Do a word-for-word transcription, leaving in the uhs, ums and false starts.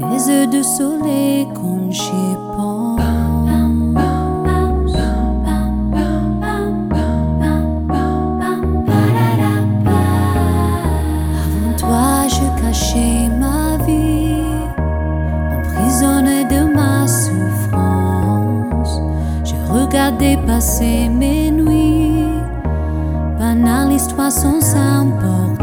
Des œufs de soleil qu'on chépon. Avant toi je cachais ma vie, emprisonnée de ma souffrance. Je regardais passer mes nuits, banale histoire sans importance.